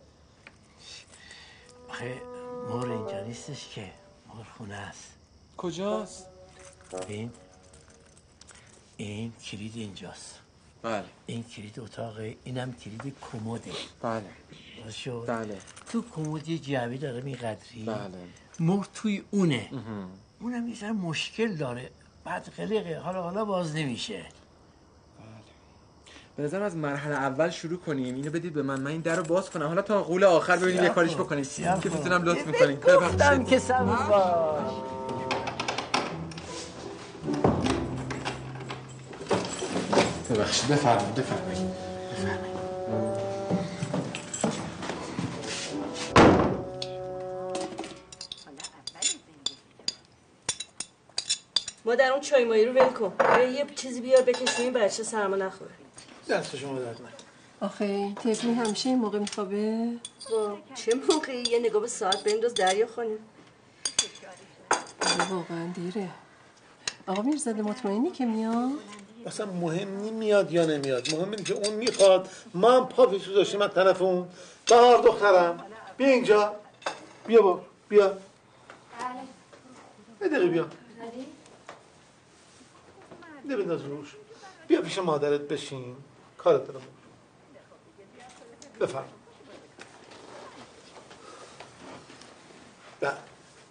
آخه مهر اینجا نیستش که. مهر خونه است. کجاست؟ این این کلید اینجاست. بله. این کلید اتاقه. اینم کلید کموده. بله. شد. بله. تو کمد یه جعبه داره میقدری. بله. مهر توی اونه. اونم یه ذره مشکل داره. بعد قلقه حالا حالا باز نمیشه. به نظرم از مرحله اول شروع کنیم. اینو بدید به من، من این درو باز کنم، حالا تا قول آخر ببینیم یه کاریش بکنیم که میتونم لطف میکنین. گفتم که صبور باش. ببخشید، بفرمایید بفرمایید بفرمایید. مادر اون چای مایی رو ول کن. یه چیزی بیار بکشیم این بچه سرما نخوره. دست شما درد نکنه. آخه تفلی همیشه این موقع میخوابه؟ چه موقعی؟ یه نگاه به ساعت بنداز دریا خانم. واقعا دیره. آقا میرزاده مطمئنی که میاد؟ اصلا مهم نی میاد یا نمیاد، مهم اینه که اون میخواد. ما هم پا پیش داشتیم از طرف اون. بهار دخترم بیا اینجا، بیا با بیا یه دقیقه بیا بیا بنداز روش، بیا پیش مادرت بشین، کارت دارم. بفرم. بله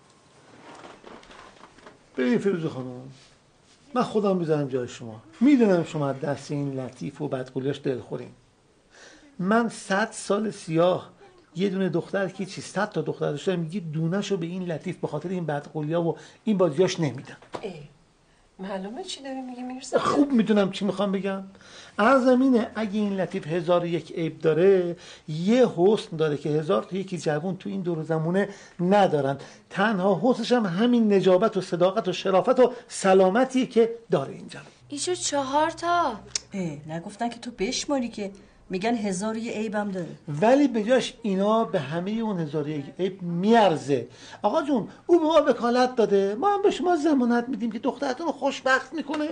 ببین فیروزه خانم، من خودم میذارم جای شما. میدونم شما دست این لطیف و بدقولیاش دلخورین. من صد سال سیاه یه دونه دختر که چی صد تا دختر داشتم، میگی دونه‌شو به این لطیف به خاطر این بدقولیا و این بازیاش نمیدم. معلومه چی داری میگی میرزا؟ خوب میدونم چی میخوام بگم. عرضم اینه اگه این لطیف هزار و یک عیب داره، یه حسن داره که هزار تا یکی جوون تو این دور زمونه ندارن. تنها حسنش هم همین نجابت و صداقت و شرافت و سلامتیه که داره اینجا. ایشو چهار تا. اه نگفتن که تو بشماری که میگن هزار و یه عیبم داره. ولی به جاش اینا به همه اون هزار و یک عیب میارزه. آقا جون او به ما وکالت داده، ما هم به شما ضمانت میدیم که دخترتون رو خوشبخت میکنه.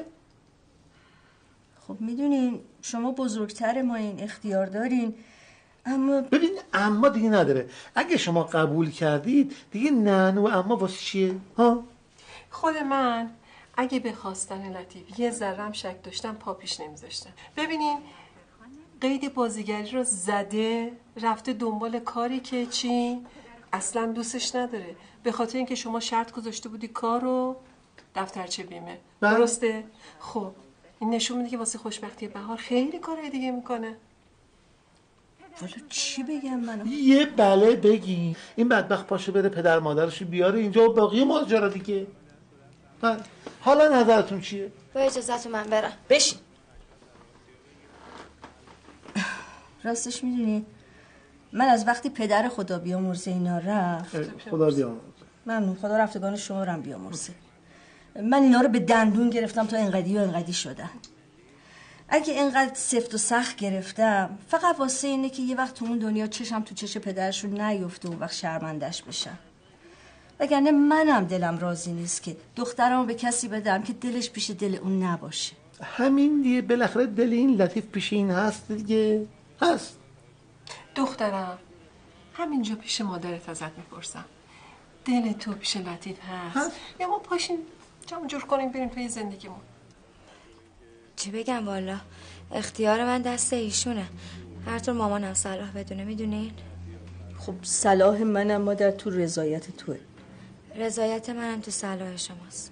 خب میدونین شما بزرگتر ما این اختیار دارین، اما ببین اما دیگه نداره. اگه شما قبول کردید دیگه ننو اما واسه چیه ها؟ خود من اگه به خواستن لطیف یه ذرم شک داشتم پا پیش نمیذاشتم. ببینین قید بازیگری رو زده، رفته دنبال کاری که چی اصلا دوستش نداره، به خاطر اینکه شما شرط گذاشته بودی کار رو دفترچه بیمه. بله. درسته؟ خب این نشون میده که واسه خوشبختی بهار خیلی کارهای دیگه میکنه. والا چی بگم منو؟ یه بله بگی. این بدبخت پاشه بره پدر مادرشو بیاره اینجا و باقی ماجرا دیگه. بله. حالا نظرتون چیه؟ با اجازهتون من برم. بشین. راستش میدونی من از وقتی پدر خدا بیامرزه اینا رفت، خدا بیامرزه، ممنون، خدا رفتگان شما رو هم بیامرزه، من اینا رو به دندون گرفتم تا انقدی و انقدی شدن. اگه اینقدر سفت و سخت گرفتم فقط واسه اینه که یه وقت تو اون دنیا چشم تو چش پدرشون نیفته و وقت شرمندش بشم. وگرنه منم دلم راضی نیست که دخترمو به کسی بدم که دلش پیش دل اون نباشه. همین دیگه، بالاخره دل این لطیف پیش این هست دیگه. هست. دخترم همینجا پیش مادرت ازت میپرسم، دل تو پیش لطیف هست؟ هست. یا ما پاشین جمع جور کنیم بریم توی زندگیمون. چی بگم والا، اختیار من دست ایشونه، هر طور مامانم صلاح بدونه. میدونین؟ خب صلاح منم مادر تو رضایت توه. رضایت منم تو صلاح شماست.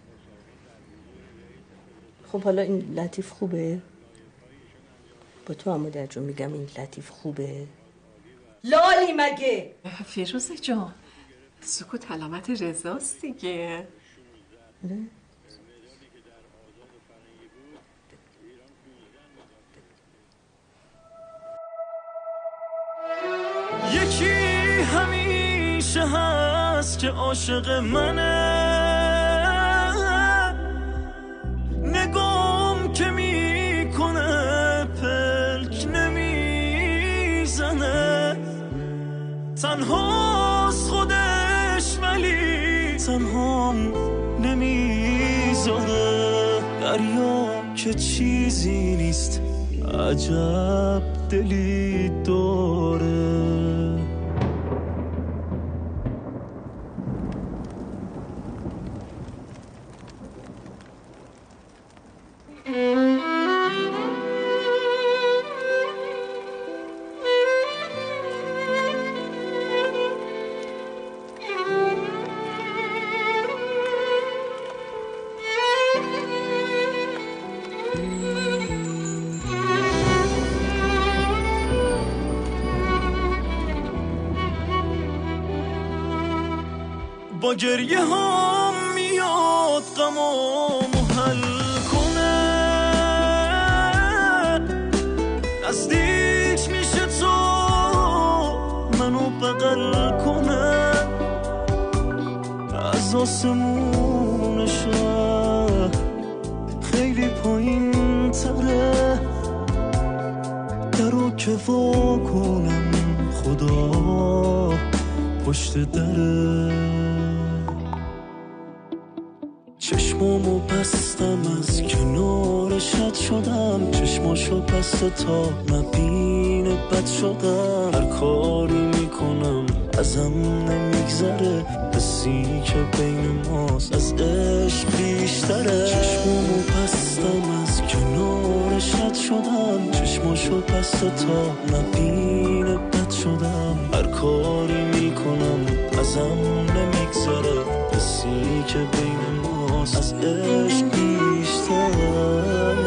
خب حالا این لطیف خوبه؟ با تو هم مادر جون میگم این لطیف خوبه؟ لالی مگه؟ فیروزه جان سکوت علامت رضاست دیگه. نه؟ یکی همیشه هست که عاشق منه، نگام که میکنه پلک نمیزنه، تنهاست خودش ولی تنهام نمیذاره، دریا که چیزی نیست عجب دلی داره. با گریه هم میاد غمامو حل کنه نزدیک میشه تو منو بغل کنه از آسمون شهر خیلی پایین تره درو که وا کنم خدا پشت دره چشمامو بستم از کنارش رد شدم چشماشو بسته تا نبینه بد شدم هر کاری میکنم ازم نمیگذره حسی که بین ماست از عشق بیشتره چشمامو بستم از کنارش رد شدم چشماشو بسته تا نبینه بد شدم هر کاری میکنم ازم نمیگذره حسی که بین ماست از عشق بیشتره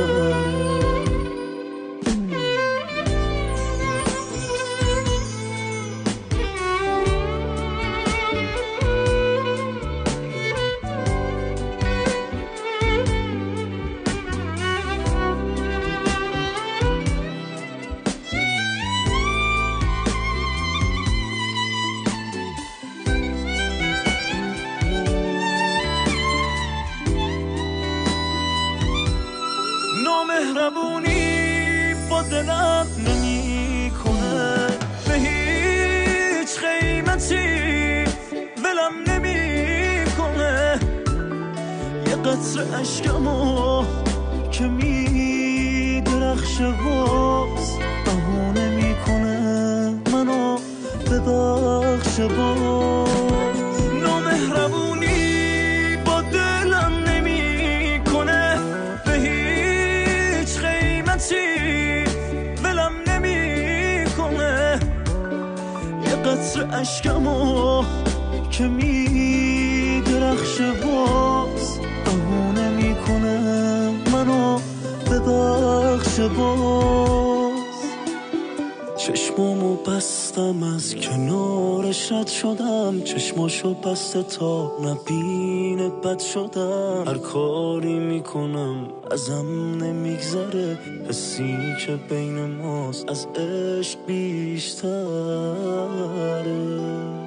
مهربونی با دلم نمی کنه به هیچ قیمتی ولم نمی کنه یه قطر عشقمو که می درخشه باز بهونه می کنه منو ببخشه باز نامهربونی با دلم نمی کنه به هیچ قیمتی ولم نمی کنه یه قطر عشقمو که می درخشه باز بهونه می کنه منو ببخشه باز چشمامو بستم از کنارش رد شدم چشماشو بسته تا نبینه بد شدم هر کاری میکنم ازم نمیگذره حسی که بین ماست از عشق بیشتره